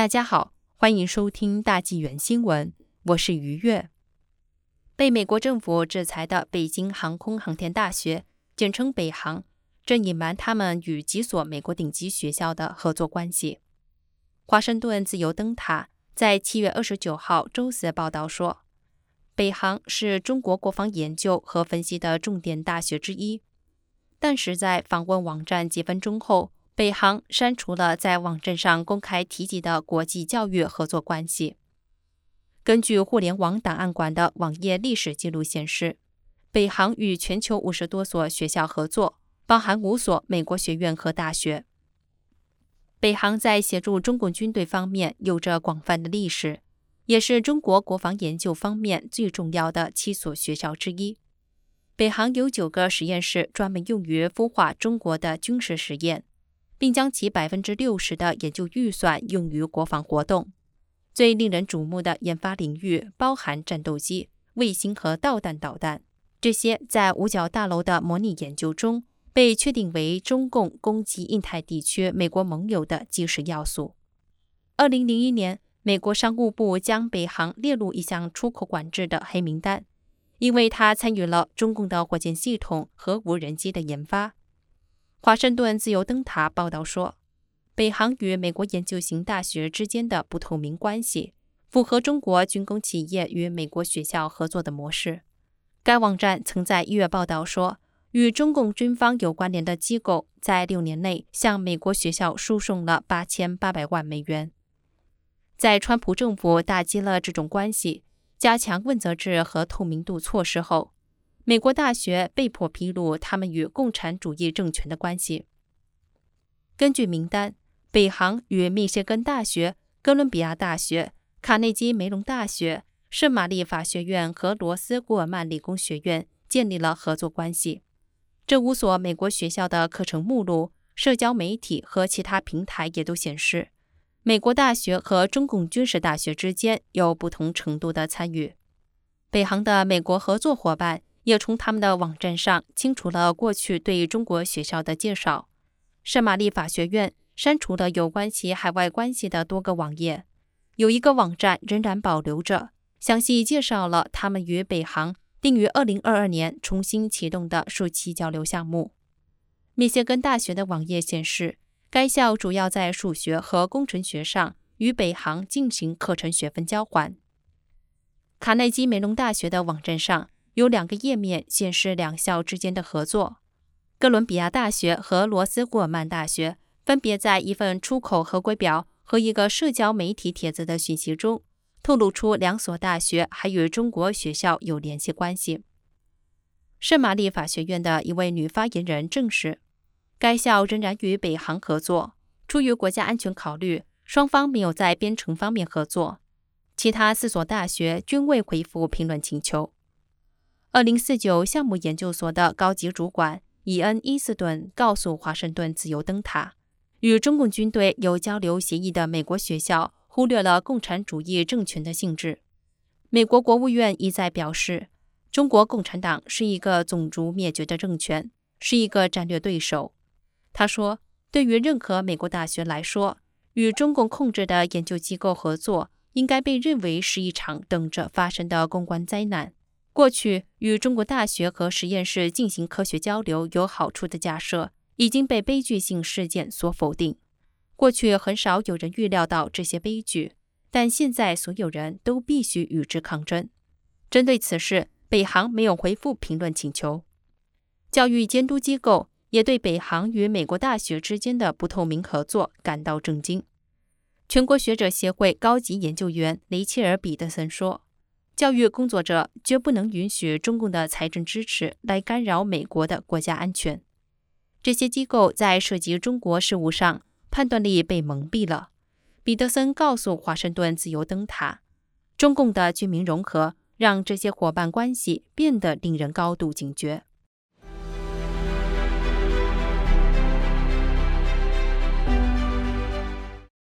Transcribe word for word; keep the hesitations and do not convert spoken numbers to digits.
大家好，欢迎收听大纪元新闻，我是于月。被美国政府制裁的北京航空航天大学，简称北航，正隐瞒他们与几所美国顶级学校的合作关系。华盛顿自由灯塔在七月二十九号周四报道说，北航是中国国防研究和分析的重点大学之一，但是在访问网站几分钟后，北航删除了在网站上公开提及的国际教育合作关系。根据互联网档案馆的网页历史记录显示，北航与全球五十多所学校合作，包含五所美国学院和大学。北航在协助中共军队方面有着广泛的历史，也是中国国防研究方面最重要的七所学校之一。北航有九个实验室专门用于孵化中国的军事实验，并将其百分之六十的研究预算用于国防活动。最令人瞩目的研发领域包含战斗机、卫星和导弹导弹，这些在五角大楼的模拟研究中被确定为中共攻击印太地区美国盟友的基石要素。二零零一年，美国商务部将北航列入一项出口管制的黑名单，因为它参与了中共的火箭系统和无人机的研发。华盛顿自由灯塔报道说，北航与美国研究型大学之间的不透明关系，符合中国军工企业与美国学校合作的模式。该网站曾在一月报道说，与中共军方有关联的机构在六年内向美国学校输送了八千八百万美元。在川普政府打击了这种关系，加强问责制和透明度措施后，美国大学被迫披露他们与共产主义政权的关系。根据名单，北航与密歇根大学、哥伦比亚大学、卡内基梅隆大学、圣玛丽法学院和罗斯顾尔曼理工学院建立了合作关系。这五所美国学校的课程目录、社交媒体和其他平台也都显示，美国大学和中共军事大学之间有不同程度的参与。北航的美国合作伙伴也从他们的网站上清除了过去对中国学校的介绍。圣玛丽法学院删除了有关其海外关系的多个网页，有一个网站仍然保留着，详细介绍了他们与北航定于二零二二年重新启动的暑期交流项目。密歇根大学的网页显示，该校主要在数学和工程学上与北航进行课程学分交换。卡内基梅隆大学的网站上有两个页面显示两校之间的合作。哥伦比亚大学和罗斯顾尔曼大学分别在一份出口合规表和一个社交媒体帖子的讯息中透露出两所大学还与中国学校有联系关系。圣玛丽法学院的一位女发言人证实，该校仍然与北航合作，出于国家安全考虑，双方没有在编程方面合作。其他四所大学均未回复评论请求。二零四九项目研究所的高级主管伊恩·伊斯顿告诉华盛顿自由灯塔，与中共军队有交流协议的美国学校忽略了共产主义政权的性质。美国国务院一再表示，中国共产党是一个种族灭绝的政权，是一个战略对手。他说，对于任何美国大学来说，与中共控制的研究机构合作应该被认为是一场等着发生的公关灾难。过去与中国大学和实验室进行科学交流有好处的假设已经被悲剧性事件所否定。过去很少有人预料到这些悲剧，但现在所有人都必须与之抗争。针对此事，北航没有回复评论请求。教育监督机构也对北航与美国大学之间的不透明合作感到震惊。全国学者协会高级研究员雷切尔·彼得森说，教育工作者绝不能允许中共的财政支持来干扰美国的国家安全。这些机构在涉及中国事务上判断力被蒙蔽了。彼得森告诉华盛顿自由灯塔，中共的军民融合让这些伙伴关系变得令人高度警觉。